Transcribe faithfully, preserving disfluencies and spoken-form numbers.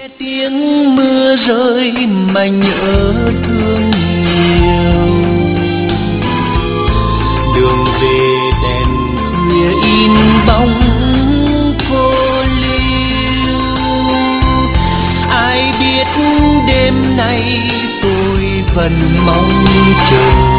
tiếng mưa rơi mà nhớ thương nhiều, đường về đèn khuya in bóng cô liêu. Ai biết đêm nay tôi vẫn mong chờ